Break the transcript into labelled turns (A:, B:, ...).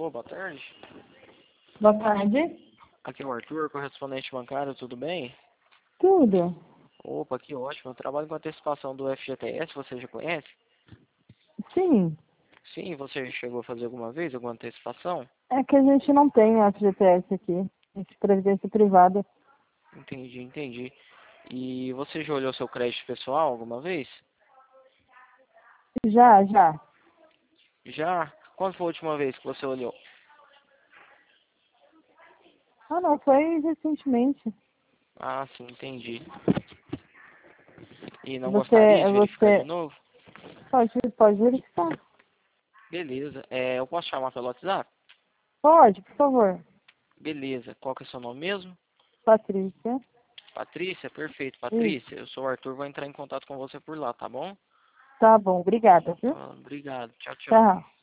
A: Alô, boa tarde.
B: Boa tarde.
A: Aqui é o Arthur, correspondente bancário, tudo bem?
B: Tudo.
A: Opa, que ótimo. Eu trabalho com antecipação do FGTS, você já conhece?
B: Sim.
A: Sim, você chegou a fazer alguma vez alguma antecipação?
B: É que a gente não tem FGTS aqui. A gente previdência privada.
A: Entendi, entendi. E você já olhou seu crédito pessoal alguma vez?
B: Já, já.
A: Já? Quando foi a última vez que você olhou?
B: Ah, não, foi recentemente.
A: Ah, sim, entendi. E não gostaria
B: Você,
A: de verificar de
B: você
A: novo?
B: pode verificar.
A: Beleza. Eu posso chamar pelo WhatsApp?
B: Pode, por favor.
A: Beleza. Qual que é o seu nome mesmo?
B: Patrícia.
A: Patrícia? Perfeito.
B: Isso.
A: Patrícia, eu sou o Arthur, vou entrar em contato com você por lá, tá bom?
B: Tá bom, obrigada, viu?
A: Obrigado. Tchau, tchau.
B: Tchau.